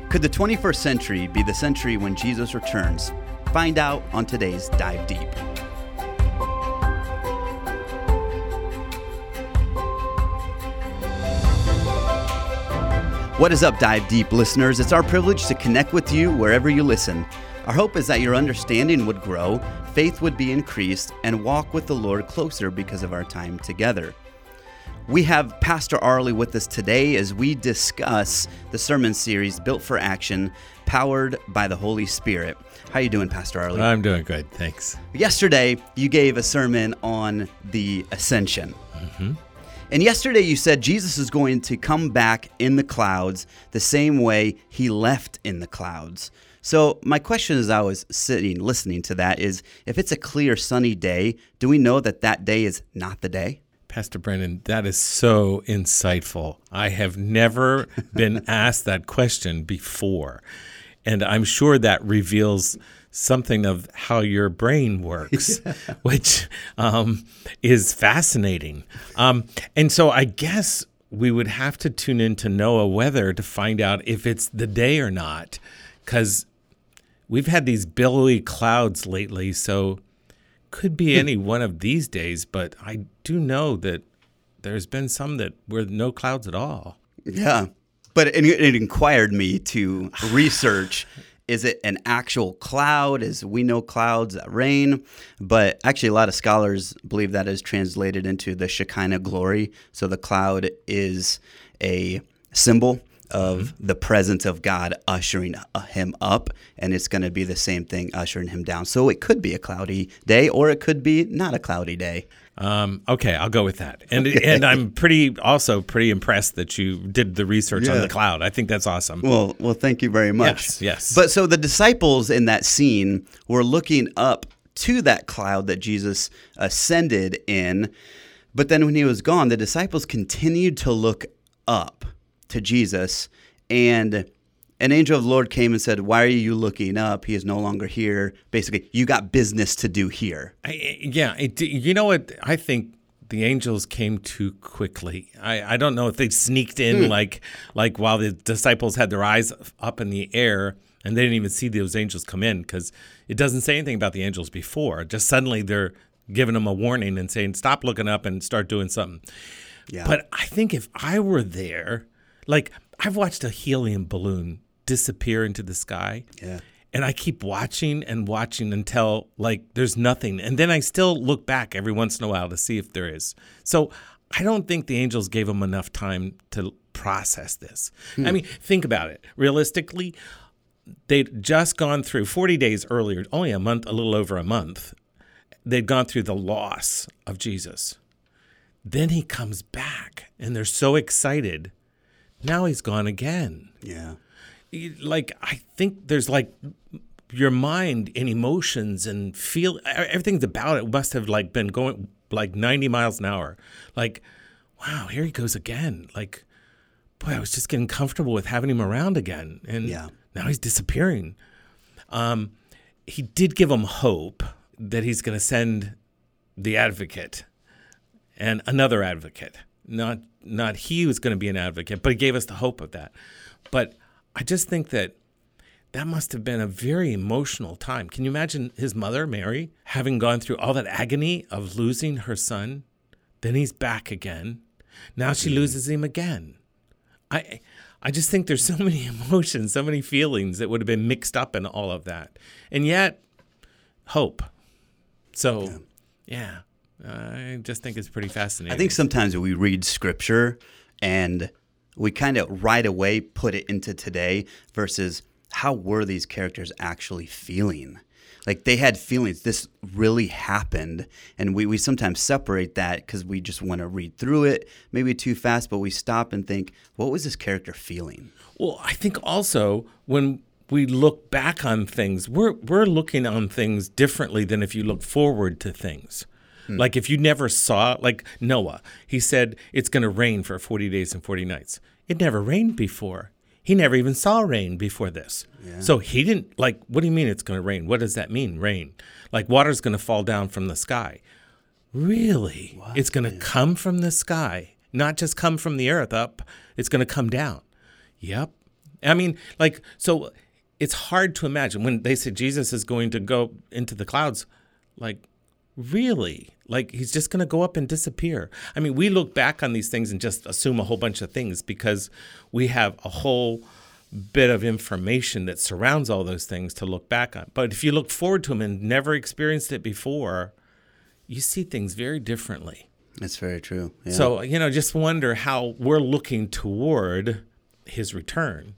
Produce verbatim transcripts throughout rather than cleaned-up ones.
Could the twenty-first century be the century when Jesus returns? Find out on today's Dive Deep. What is up, Dive Deep listeners? It's our privilege to connect with you wherever you listen. Our hope is that your understanding would grow, faith would be increased, and walk with the Lord closer because of our time together. We have Pastor Arlie with us today as we discuss the sermon series Built for Action, powered by the Holy Spirit. How you doing, Pastor Arlie? I'm doing good, thanks. Yesterday, you gave a sermon on the ascension. Mm-hmm. And yesterday you said Jesus is going to come back in the clouds the same way he left in the clouds. So my question as I was sitting listening to that is, if it's a clear sunny day, do we know that that day is not the day? Pastor Brendan, that is so insightful. I have never been asked that question before. And I'm sure that reveals something of how your brain works, yeah. which um, is fascinating. Um, and so I guess we would have to tune into NOAA weather to find out if it's the day or not, because we've had these billowy clouds lately, so could be any one of these days, but I do know that there's been some that were no clouds at all. Yeah, but it, it inquired me to research, is it an actual cloud? As we know, clouds that rain, but actually a lot of scholars believe that is translated into the Shekinah glory. So the cloud is a symbol of mm-hmm. the presence of God ushering him up, and it's going to be the same thing ushering him down. So it could be a cloudy day, or it could be not a cloudy day. Um, okay, I'll go with that. And okay. and I'm pretty also pretty impressed that you did the research yeah. on the cloud. I think that's awesome. Well, well, thank you very much. Yes, yes. But so the disciples in that scene were looking up to that cloud that Jesus ascended in, but then when he was gone, the disciples continued to look up to Jesus, and an angel of the Lord came and said, "Why are you looking up? He is no longer here." Basically, you got business to do here. I, yeah, it, you know what? I think the angels came too quickly. I, I don't know if they sneaked in mm. like like while the disciples had their eyes up in the air, and they didn't even see those angels come in, because it doesn't say anything about the angels before. Just suddenly they're giving them a warning and saying, "Stop looking up and start doing something." Yeah. But I think if I were there, like, I've watched a helium balloon disappear into the sky, yeah. and I keep watching and watching until, like, there's nothing. And then I still look back every once in a while to see if there is. So I don't think the angels gave them enough time to process this. Hmm. I mean, think about it. Realistically, they'd just gone through forty days earlier, only a month, a little over a month, they'd gone through the loss of Jesus. Then he comes back, and they're so excited. Now he's gone again. Yeah. Like, I think there's like your mind and emotions and feel, everything's about it must have like been going like ninety miles an hour. Like, wow, here he goes again. Like, boy, I was just getting comfortable with having him around again. And yeah. now he's disappearing. Um, he did give him hope that he's going to send the advocate and another advocate. Not not he was going to be an advocate, but he gave us the hope of that. But I just think that that must have been a very emotional time. Can you imagine his mother, Mary, having gone through all that agony of losing her son? Then he's back again. Now she loses him again. I I just think there's so many emotions, so many feelings that would have been mixed up in all of that. And yet, hope. So, yeah. I just think it's pretty fascinating. I think sometimes we read scripture and we kind of right away put it into today versus how were these characters actually feeling? Like, they had feelings. This really happened. And we, we sometimes separate that because we just want to read through it, maybe too fast, but we stop and think, what was this character feeling? Well, I think also when we look back on things, we're we're looking on things differently than if you look forward to things. Hmm. Like, if you never saw, like Noah, he said it's going to rain for forty days and forty nights. It never rained before. He never even saw rain before this. Yeah. So he didn't, like, what do you mean it's going to rain? What does that mean, rain? Like, water's going to fall down from the sky. Really? What? It's going to come from the sky, not just come from the earth up. It's going to come down. Yep. I mean, like, so it's hard to imagine when they say Jesus is going to go into the clouds, like, really? Like, he's just going to go up and disappear. I mean, we look back on these things and just assume a whole bunch of things because we have a whole bit of information that surrounds all those things to look back on. But if you look forward to them and never experienced it before, you see things very differently. That's very true. Yeah. So, you know, just wonder how we're looking toward his return.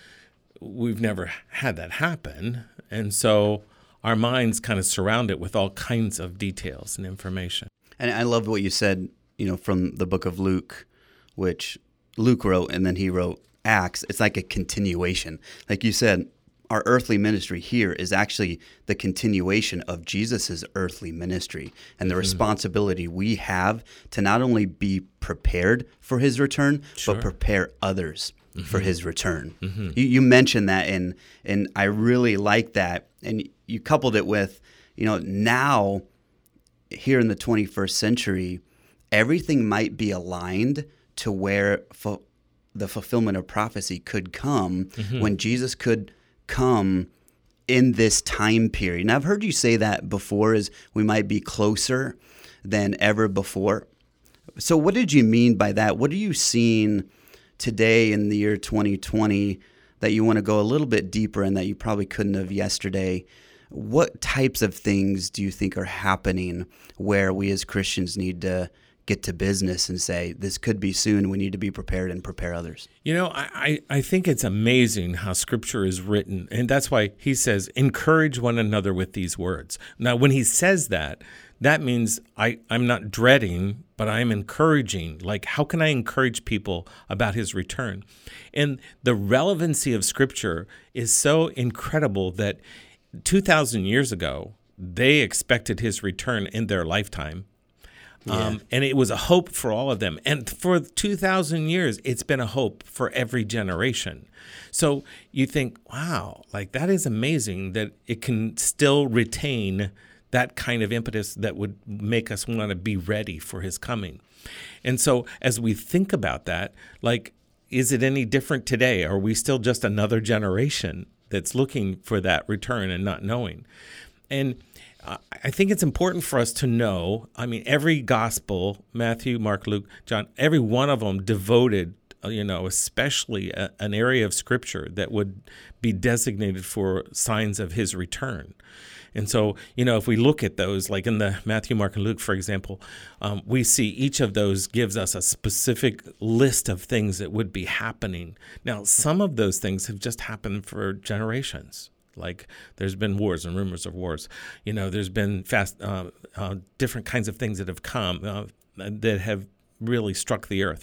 We've never had that happen. And so our minds kind of surround it with all kinds of details and information. And I love what you said, you know, from the book of Luke, which Luke wrote, and then he wrote Acts. It's like a continuation. Like you said, our earthly ministry here is actually the continuation of Jesus's earthly ministry and the mm-hmm. responsibility we have to not only be prepared for his return, sure. but prepare others mm-hmm. for his return. Mm-hmm. You, you mentioned that, and and I really like that. And you coupled it with, you know, now here in the twenty-first century, everything might be aligned to where fu- the fulfillment of prophecy could come mm-hmm. when Jesus could come in this time period. And I've heard you say that before, is we might be closer than ever before. So what did you mean by that? What are you seeing today in the year twenty twenty that you want to go a little bit deeper in that you probably couldn't have yesterday? What types of things do you think are happening where we as Christians need to get to business and say, this could be soon, we need to be prepared and prepare others? You know, I, I think it's amazing how Scripture is written. And that's why he says, encourage one another with these words. Now, when he says that, that means I, I'm not dreading, but I'm encouraging. Like, how can I encourage people about his return? And the relevancy of Scripture is so incredible that two thousand years ago, they expected his return in their lifetime. Yeah. Um, and it was a hope for all of them. And for two thousand years, it's been a hope for every generation. So you think, wow, like that is amazing that it can still retain that kind of impetus that would make us want to be ready for his coming. And so as we think about that, like, is it any different today? Are we still just another generation that's looking for that return and not knowing? And uh, I think it's important for us to know, I mean, every gospel, Matthew, Mark, Luke, John, every one of them devoted, you know, especially a, an area of Scripture that would be designated for signs of his return. And so, you know, if we look at those, like in the Matthew, Mark, and Luke, for example, um, we see each of those gives us a specific list of things that would be happening. Now, some of those things have just happened for generations. Like there's been wars and rumors of wars. You know, there's been fast, uh, uh, different kinds of things that have come uh, that have really struck the earth.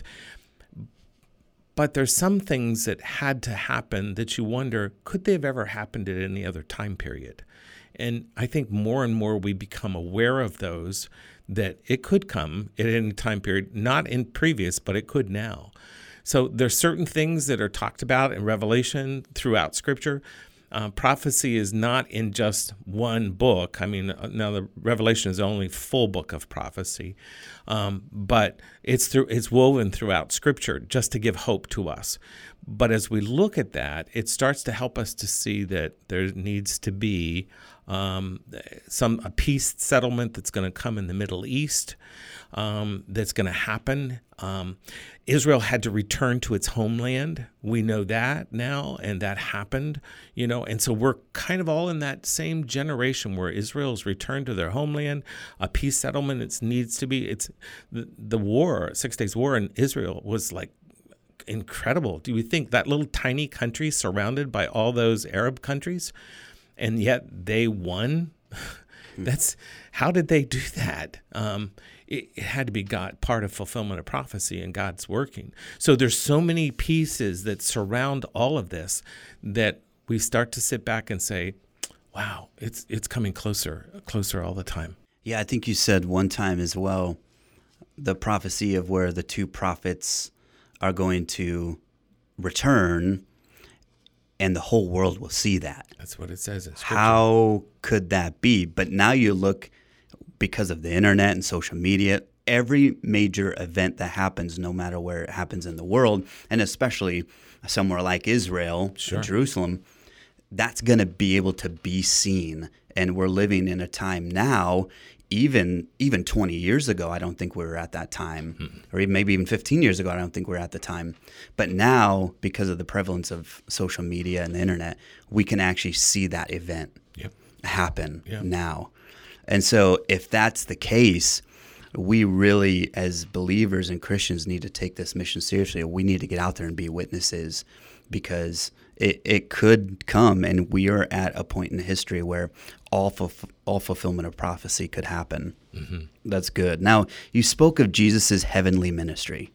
But there's some things that had to happen that you wonder, could they have ever happened at any other time period? And I think more and more we become aware of those, that it could come at any time period, not in previous, but it could now. So there's certain things that are talked about in Revelation throughout Scripture. Uh, prophecy is not in just one book. I mean, now the Revelation is the only full book of prophecy, um, but it's through it's woven throughout Scripture just to give hope to us. But as we look at that, it starts to help us to see that there needs to be um, some a peace settlement that's going to come in the Middle East, um, that's going to happen. Um, Israel had to return to its homeland. We know that now, and that happened, you know, and so we're kind of all in that same generation where Israel's returned to their homeland, a peace settlement. It needs to be, it's the, the war, Six Days War in Israel was like incredible. Do you think that little tiny country surrounded by all those Arab countries, and yet they won? That's, how did they do that? Um, it, it had to be God, part of fulfillment of prophecy, and God's working. So there's so many pieces that surround all of this that we start to sit back and say, wow, it's it's coming closer, closer all the time. Yeah, I think you said one time as well, the prophecy of where the two prophets are going to return and the whole world will see that. That's what it says in Scripture. How could that be? But now you look, because of the internet and social media, every major event that happens, no matter where it happens in the world, and especially somewhere like Israel, Sure. Jerusalem, that's going to be able to be seen. And we're living in a time now, even even twenty years ago, I don't think we were at that time, hmm. or even, maybe even fifteen years ago, I don't think we were at the time. But now, because of the prevalence of social media and the internet, we can actually see that event yep. happen yep. now. And so if that's the case, we really, as believers and Christians, need to take this mission seriously. We need to get out there and be witnesses, because it, it could come, and we are at a point in history where all, fulf- all fulfillment of prophecy could happen. Mm-hmm. That's good. Now, you spoke of Jesus' heavenly ministry,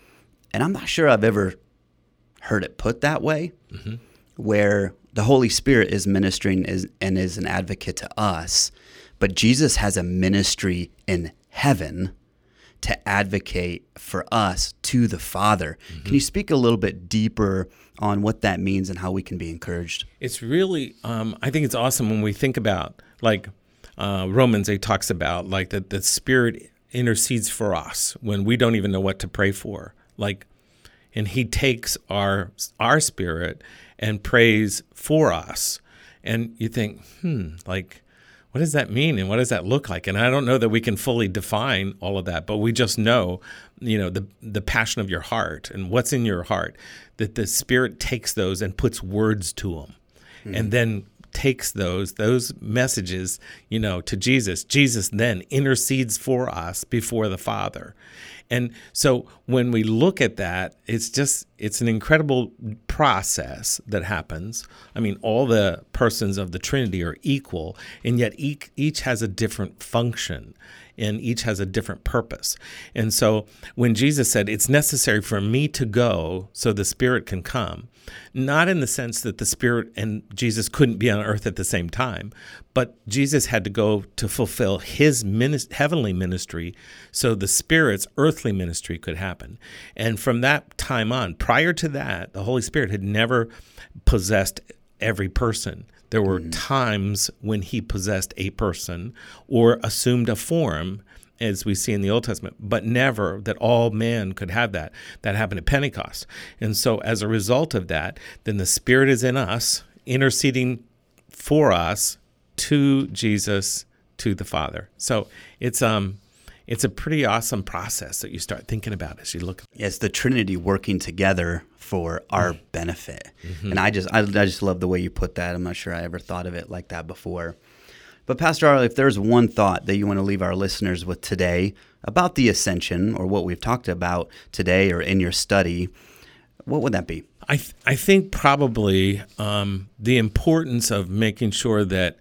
and I'm not sure I've ever heard it put that way, mm-hmm. where the Holy Spirit is ministering is, and is an advocate to us, but Jesus has a ministry in heaven to advocate for us to the Father. Mm-hmm. Can you speak a little bit deeper on what that means and how we can be encouraged? It's really, um, I think it's awesome when we think about, like uh, Romans eight talks about, like that the Spirit intercedes for us when we don't even know what to pray for. Like, and He takes our our spirit and prays for us. And you think, hmm, like, what does that mean and what does that look like? And I don't know that we can fully define all of that, but we just know, you know, the the passion of your heart and what's in your heart, that the Spirit takes those and puts words to them, mm-hmm. and then takes those those messages, you know, to Jesus. Jesus then intercedes for us before the Father. And so when we look at that, it's just, it's an incredible process that happens. I mean, all the persons of the Trinity are equal, and yet each, each has a different function, and each has a different purpose. And so when Jesus said, it's necessary for me to go so the Spirit can come, not in the sense that the Spirit and Jesus couldn't be on earth at the same time, but Jesus had to go to fulfill his minis- heavenly ministry so the Spirit's earthly ministry could happen. And from that time on, prior to that, the Holy Spirit had never possessed every person. There were mm. times when he possessed a person or assumed a form, as we see in the Old Testament, but never that all man could have that. That happened at Pentecost. And so as a result of that, then the Spirit is in us, interceding for us to Jesus, to the Father. So it's um it's a pretty awesome process that you start thinking about as you look. It's the Trinity working together for our mm-hmm. benefit. Mm-hmm. And I just I, I just love the way you put that. I'm not sure I ever thought of it like that before. But Pastor Arlie, if there's one thought that you want to leave our listeners with today about the ascension or what we've talked about today or in your study, what would that be? I th- I think probably um, the importance of making sure that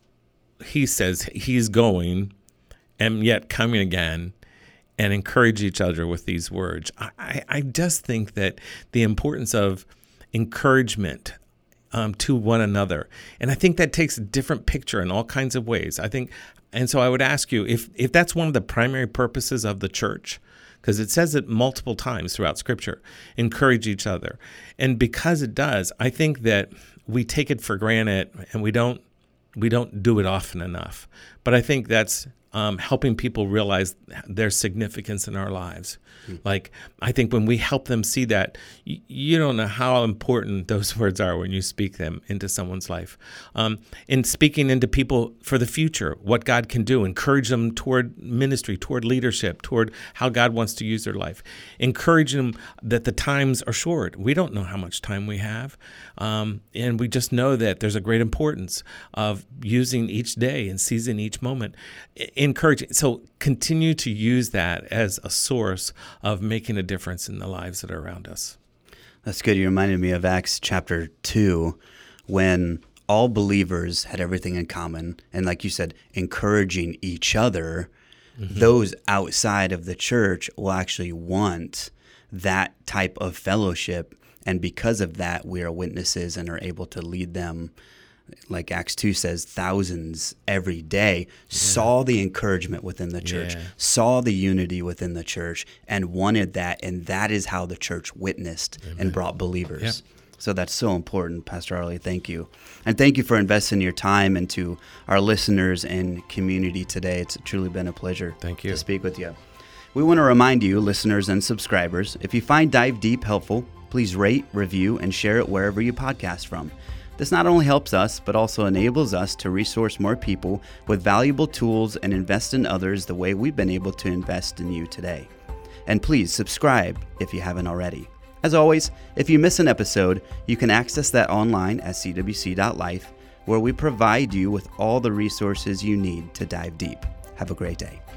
he says he's going and yet coming again, and encourage each other with these words. I, I just think that the importance of encouragement Um, to one another. And I think that takes a different picture in all kinds of ways. I think, and so I would ask you if, if that's one of the primary purposes of the church, because it says it multiple times throughout Scripture, encourage each other. And because it does, I think that we take it for granted and we don't we don't do it often enough. But I think that's Um, helping people realize their significance in our lives. Mm. Like, I think when we help them see that, y- you don't know how important those words are when you speak them into someone's life. Um, in speaking into people for the future, what God can do, encourage them toward ministry, toward leadership, toward how God wants to use their life. Encourage them that the times are short. We don't know how much time we have. Um, and we just know that there's a great importance of using each day and seizing each moment. Encouraging. So continue to use that as a source of making a difference in the lives that are around us. That's good. You reminded me of Acts chapter two, when all believers had everything in common. And like you said, encouraging each other. Mm-hmm. Those outside of the church will actually want that type of fellowship. And because of that, we are witnesses and are able to lead them. Like Acts two says, thousands every day yeah. saw the encouragement within the church, yeah. saw the unity within the church, and wanted that. And that is how the church witnessed Amen. And brought believers. Yeah. So that's so important, Pastor Arlie. Thank you. And thank you for investing your time into our listeners and community today. It's truly been a pleasure thank you. to speak with you. We want to remind you, listeners and subscribers, if you find Dive Deep helpful, please rate, review, and share it wherever you podcast from. This not only helps us, but also enables us to resource more people with valuable tools and invest in others the way we've been able to invest in you today. And please subscribe if you haven't already. As always, if you miss an episode, you can access that online at c w c dot life, where we provide you with all the resources you need to dive deep. Have a great day.